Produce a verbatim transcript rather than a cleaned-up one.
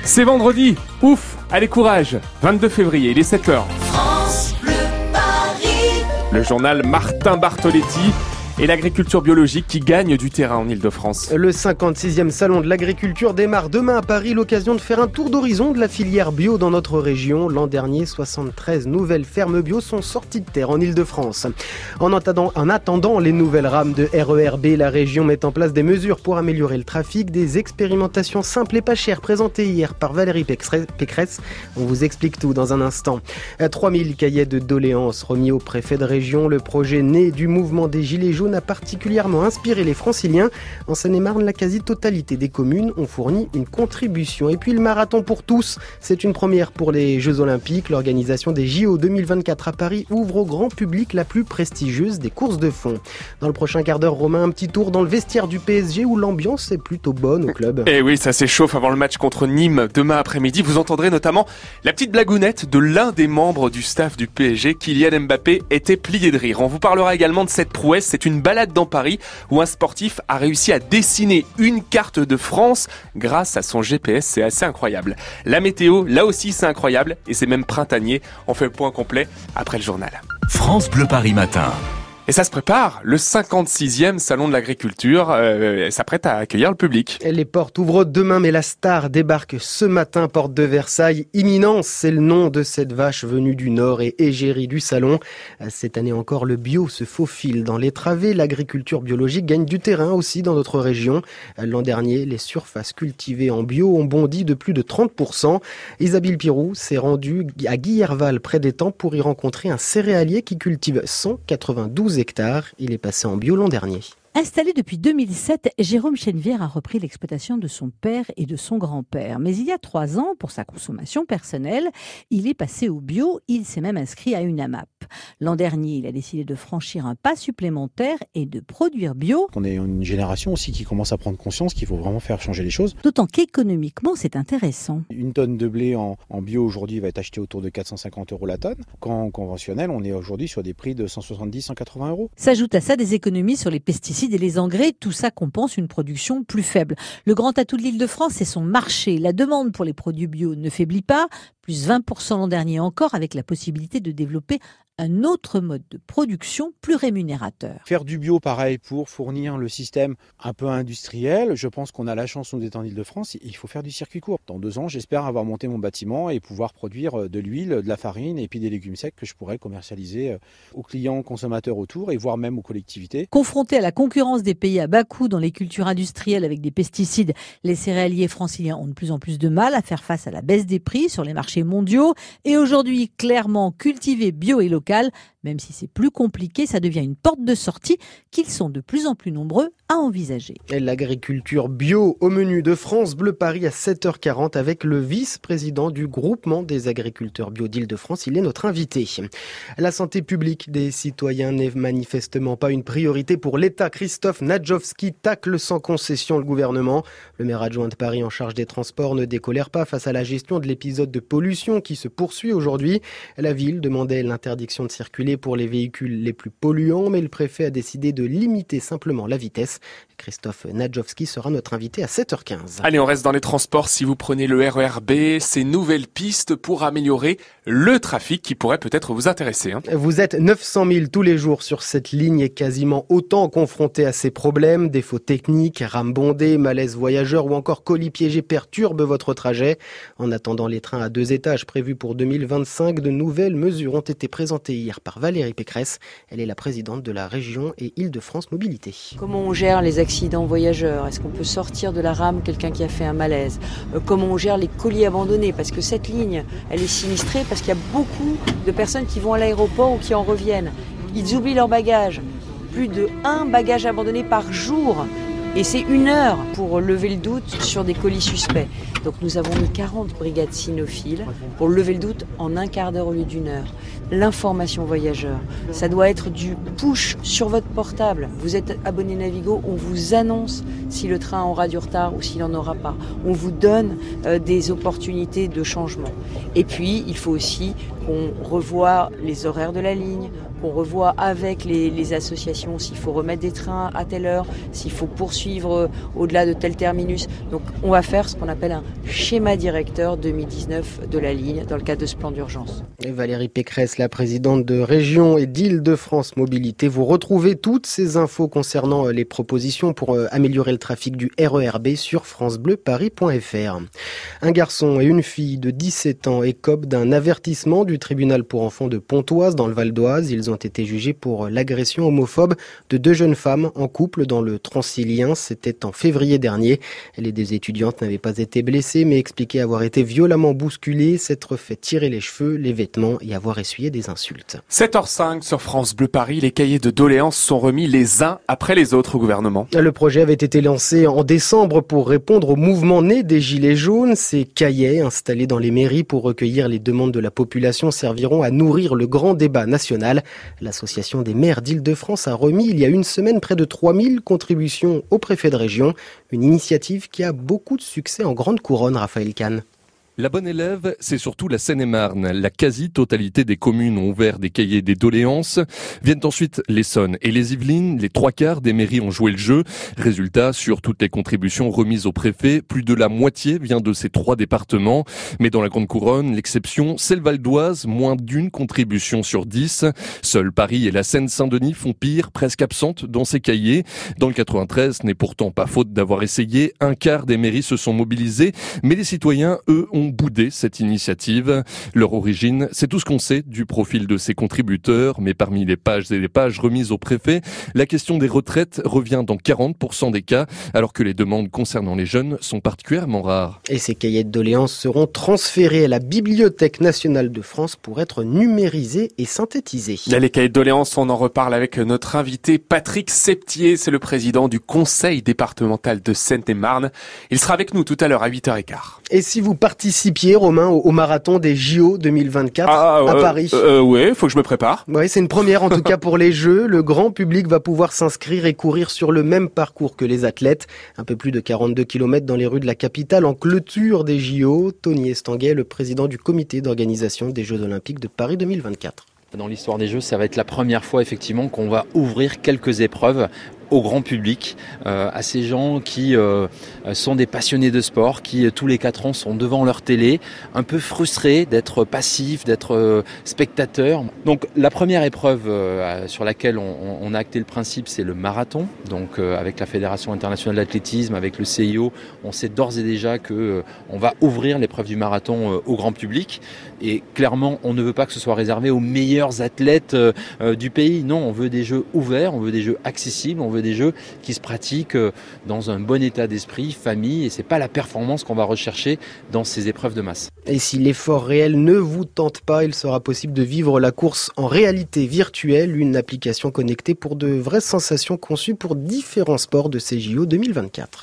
C'est vendredi, ouf, allez courage, vingt-deux février, il est sept heures. France Bleu Paris. Le journal Martin Bartoletti et l'agriculture biologique qui gagne du terrain en Ile-de-France. Le cinquante-sixième salon de l'agriculture démarre demain à Paris, l'occasion de faire un tour d'horizon de la filière bio dans notre région. L'an dernier, soixante-treize nouvelles fermes bio sont sorties de terre en Ile-de-France. En attendant, en attendant les nouvelles rames de R E R B, la région met en place des mesures pour améliorer le trafic, des expérimentations simples et pas chères présentées hier par Valérie Pécresse. On vous explique tout dans un instant. trois mille cahiers de doléances remis au préfet de région. Le projet né du mouvement des Gilets jaunes a particulièrement inspiré les Franciliens. En Seine-et-Marne, la quasi-totalité des communes ont fourni une contribution. Et puis le marathon pour tous, c'est une première pour les Jeux Olympiques. L'organisation des J O deux mille vingt-quatre à Paris ouvre au grand public la plus prestigieuse des courses de fond. Dans le prochain quart d'heure, Romain, un petit tour dans le vestiaire du P S G où l'ambiance est plutôt bonne au club. Et oui, ça s'échauffe avant le match contre Nîmes demain après-midi. Vous entendrez notamment la petite blagounette de l'un des membres du staff du P S G, Kylian Mbappé, était plié de rire. On vous parlera également de cette prouesse. C'est une balade dans Paris où un sportif a réussi à dessiner une carte de France grâce à son G P S. C'est assez incroyable. La météo, là aussi, c'est incroyable et c'est même printanier. On fait le point complet après le journal. France Bleu Paris matin. Et ça se prépare, le cinquante-sixième salon de l'agriculture euh, s'apprête à accueillir le public. Les portes ouvrent demain, mais la star débarque ce matin, porte de Versailles. Imminence, c'est le nom de cette vache venue du Nord et égérie du salon. Cette année encore, le bio se faufile dans les travées. L'agriculture biologique gagne du terrain aussi dans notre région. L'an dernier, les surfaces cultivées en bio ont bondi de plus de trente pour cent. Isabelle Pirou s'est rendue à Guillerval, près d'Étang, pour y rencontrer un céréalier qui cultive cent quatre-vingt-douze hectares. Il est passé en bio l'an dernier. Installé depuis deux mille sept, Jérôme Chenevière a repris l'exploitation de son père et de son grand-père. Mais il y a trois ans, pour sa consommation personnelle, il est passé au bio. Il s'est même inscrit à une A M A P. L'an dernier, il a décidé de franchir un pas supplémentaire et de produire bio. On est une génération aussi qui commence à prendre conscience qu'il faut vraiment faire changer les choses. D'autant qu'économiquement, c'est intéressant. Une tonne de blé en, en bio aujourd'hui va être achetée autour de quatre cent cinquante euros la tonne. Quand en conventionnel, on est aujourd'hui sur des prix de cent soixante-dix à cent quatre-vingts euros. S'ajoute à ça des économies sur les pesticides et les engrais, tout ça compense une production plus faible. Le grand atout de l'Île-de-France, c'est son marché. La demande pour les produits bio ne faiblit pas, plus vingt pour cent l'an dernier encore, avec la possibilité de développer un autre mode de production plus rémunérateur. Faire du bio, pareil, pour fournir le système un peu industriel, je pense qu'on a la chance, nous, d'être en Île-de-France, il faut faire du circuit court. Dans deux ans, j'espère avoir monté mon bâtiment et pouvoir produire de l'huile, de la farine et puis des légumes secs que je pourrais commercialiser aux clients, consommateurs autour et voire même aux collectivités. Confrontés à la concurrence des pays à bas coût dans les cultures industrielles avec des pesticides, les céréaliers franciliens ont de plus en plus de mal à faire face à la baisse des prix sur les marchés mondiaux. Et aujourd'hui, clairement, cultiver bio et local, même si c'est plus compliqué, ça devient une porte de sortie qu'ils sont de plus en plus nombreux à envisager. Et l'agriculture bio au menu de France Bleu Paris à sept heures quarante avec le vice-président du groupement des agriculteurs bio d'Île-de-France. Il est notre invité. La santé publique des citoyens n'est manifestement pas une priorité pour l'État. Christophe Nadjowski tacle sans concession le gouvernement. Le maire adjoint de Paris en charge des transports ne décolère pas face à la gestion de l'épisode de pollution qui se poursuit aujourd'hui. La ville demandait l'interdiction de circuler pour les véhicules les plus polluants, mais le préfet a décidé de limiter simplement la vitesse. Christophe Nadjowski sera notre invité à sept heures quinze. Allez, on reste dans les transports. Si vous prenez le R E R B, ces nouvelles pistes pour améliorer le trafic qui pourrait peut-être vous intéresser. Hein. Vous êtes neuf cent mille tous les jours sur cette ligne et quasiment autant confrontés à ces problèmes. Défauts techniques, rames bondées, malaise voyageurs ou encore colis piégés perturbent votre trajet. En attendant les trains à deux étages prévus pour deux mille vingt-cinq, de nouvelles mesures ont été présentées hier par Valérie Pécresse. Elle est la présidente de la région et Île-de-France Mobilité. Comment on gère les accidents voyageurs? Est-ce qu'on peut sortir de la rame quelqu'un qui a fait un malaise? euh, Comment on gère les colis abandonnés? Parce que cette ligne, elle est sinistrée parce qu'il y a beaucoup de personnes qui vont à l'aéroport ou qui en reviennent. Ils oublient leur bagage. Plus de un bagage abandonné par jour. Et c'est une heure pour lever le doute sur des colis suspects. Donc nous avons mis quarante brigades cynophiles pour lever le doute en un quart d'heure au lieu d'une heure. L'information voyageur, ça doit être du push sur votre portable. Vous êtes abonné Navigo, on vous annonce si le train aura du retard ou s'il n'en aura pas. On vous donne euh, des opportunités de changement. Et puis, il faut aussi qu'on revoie les horaires de la ligne, qu'on revoie avec les, les associations s'il faut remettre des trains à telle heure, s'il faut poursuivre au-delà de tel terminus. Donc on va faire ce qu'on appelle un schéma directeur deux mille dix-neuf de la ligne dans le cadre de ce plan d'urgence. Et Valérie Pécresse, la présidente de Région et d'Île-de-France Mobilité, vous retrouvez toutes ces infos concernant les propositions pour améliorer le trafic du R E R B sur francebleu paris point f r. Un garçon et une fille de dix-sept ans écopent d'un avertissement du tribunal pour enfants de Pontoise dans le Val d'Oise. Ils ont été jugés pour l'agression homophobe de deux jeunes femmes en couple dans le Transilien. C'était en février dernier. Les deux étudiantes n'avaient pas été blessées mais expliquaient avoir été violemment bousculées, s'être fait tirer les cheveux, les vêtements et avoir essuyé des insultes. sept heures cinq sur France Bleu Paris, les cahiers de doléances sont remis les uns après les autres au gouvernement. Le projet avait été lancé en décembre pour répondre au mouvement né des Gilets jaunes. Ces cahiers installés dans les mairies pour recueillir les demandes de la population serviront à nourrir le grand débat national. L'association des maires d'Île-de-France a remis il y a une semaine près de trois mille contributions au préfet de région. Une initiative qui a beaucoup de succès en grande couronne, Raphaël Kahn. La bonne élève, c'est surtout la Seine-et-Marne. La quasi-totalité des communes ont ouvert des cahiers des doléances. Viennent ensuite l'Essonne et les Yvelines. Les trois quarts des mairies ont joué le jeu. Résultat, sur toutes les contributions remises au préfet, plus de la moitié vient de ces trois départements. Mais dans la Grande Couronne, l'exception, c'est le Val d'Oise, moins d'une contribution sur dix. Seuls Paris et la Seine-Saint-Denis font pire, presque absentes dans ces cahiers. Dans le quatre-vingt-treize, ce n'est pourtant pas faute d'avoir essayé. Un quart des mairies se sont mobilisées, mais les citoyens, eux, ont boudé cette initiative. Leur origine, c'est tout ce qu'on sait du profil de ces contributeurs, mais parmi les pages et les pages remises au préfet, la question des retraites revient dans quarante pour cent des cas, alors que les demandes concernant les jeunes sont particulièrement rares. Et ces cahiers de doléances seront transférés à la Bibliothèque nationale de France pour être numérisés et synthétisés. Les cahiers de doléances, on en reparle avec notre invité Patrick Septier, c'est le président du conseil départemental de Seine-et-Marne. Il sera avec nous tout à l'heure à huit heures quinze. Et si vous participiez, Romain, au, au marathon des J O deux mille vingt-quatre ah, à euh, Paris. Euh, ouais, faut que je me prépare. Ouais, c'est une première en tout cas pour les Jeux. Le grand public va pouvoir s'inscrire et courir sur le même parcours que les athlètes. Un peu plus de quarante-deux kilomètres dans les rues de la capitale en clôture des J O. Tony Estanguet, le président du comité d'organisation des Jeux Olympiques de Paris deux mille vingt-quatre. Dans l'histoire des Jeux, ça va être la première fois effectivement qu'on va ouvrir quelques épreuves au grand public, euh, à ces gens qui euh, sont des passionnés de sport, qui tous les quatre ans sont devant leur télé, un peu frustrés d'être passifs, d'être euh, spectateurs. Donc la première épreuve euh, sur laquelle on, on a acté le principe, c'est le marathon. Donc euh, avec la Fédération internationale d'athlétisme, avec le C I O, on sait d'ores et déjà que euh, on va ouvrir l'épreuve du marathon euh, au grand public. Et clairement, on ne veut pas que ce soit réservé aux meilleurs athlètes euh, euh, du pays. Non, on veut des jeux ouverts, on veut des jeux accessibles, on veut des jeux qui se pratiquent dans un bon état d'esprit, famille, et c'est pas la performance qu'on va rechercher dans ces épreuves de masse. Et si l'effort réel ne vous tente pas, il sera possible de vivre la course en réalité virtuelle, une application connectée pour de vraies sensations conçues pour différents sports de ces J O deux mille vingt-quatre.